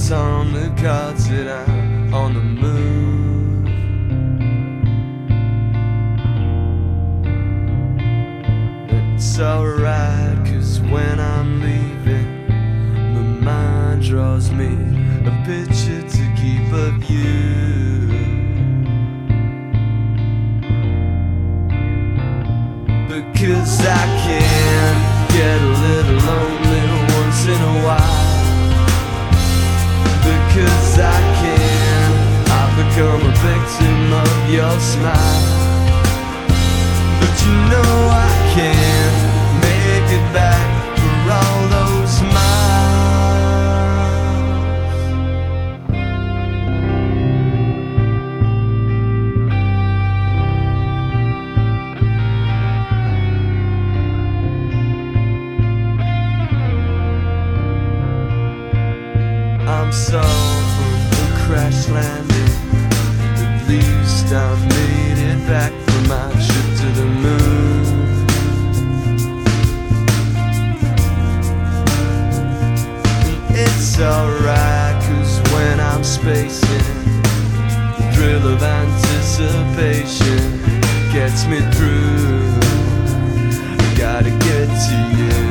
it's on the cards that I'm on the move. It's alright, 'cause when I'm leaving, my mind draws me a picture to keep of you. Because I can get a little lonely once in a while. Because I can, I've become a victim of your smile. But you know I can't make it back for all those I'm sorry for the crash landing. At least I made it back from my trip to the moon. It's alright, 'cause when I'm spacing, the thrill of anticipation gets me through. I gotta get to you.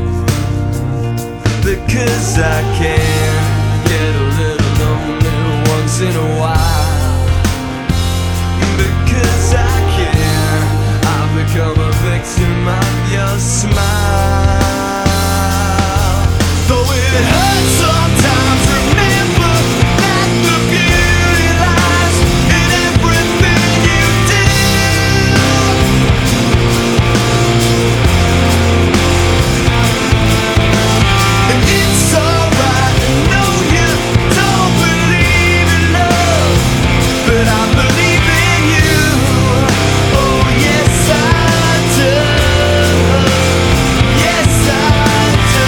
Because I can get a little lonely once in a while. Because I can, I've become a victim of your smile. Though it hurts sometimes, remember that the beauty lies in everything you do. And it's alright, I know you don't believe in love, but I believe in you. Oh yes I do. Yes I do.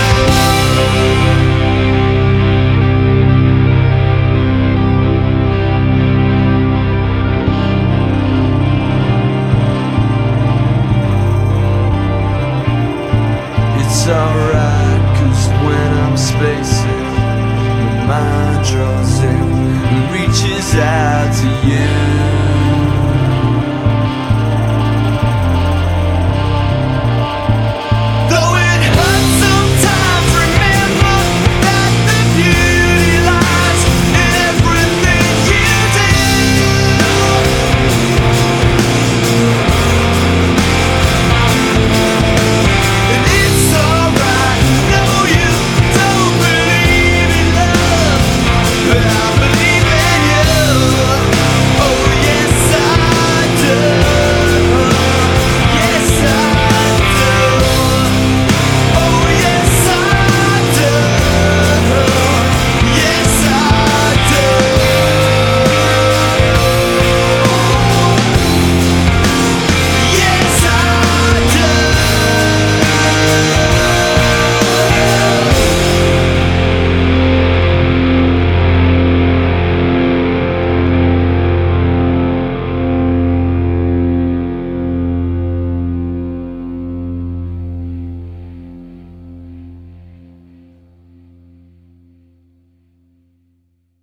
It's alright, 'cause when I'm spacing, my mind draws in and reaches out to you.